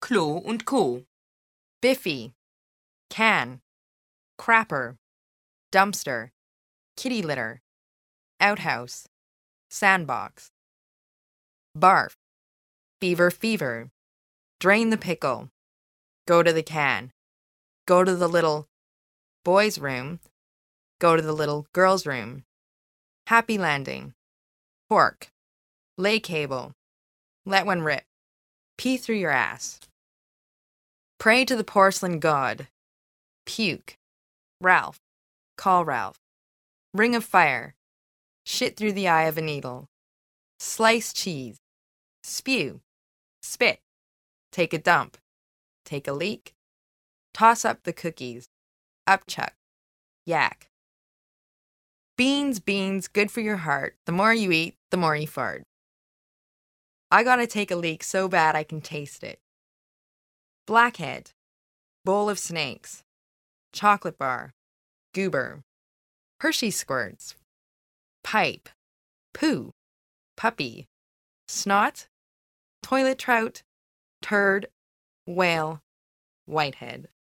Klo und Co. Biffy, can, crapper, dumpster, kitty litter, outhouse, sandbox. Barf, beaver fever, drain the pickle, go to the can, go to the little boy's room, go to the little girl's room. Happy landing, pork, lay cable, let one rip, pee through your ass. Pray to the porcelain god, puke, Ralph, call Ralph. Ring of fire, shit through the eye of a needle. Slice cheese, spew, spit, take a dump, take a leak, toss up the cookies, upchuck, yak. Beans, beans, good for your heart. The more you eat, the more you fart. I gotta take a leak so bad I can taste it. Blackhead, bowl of snakes, chocolate bar, goober, Hershey squirts, pipe, poo, puppy, snot, toilet trout, turd, whale, whitehead.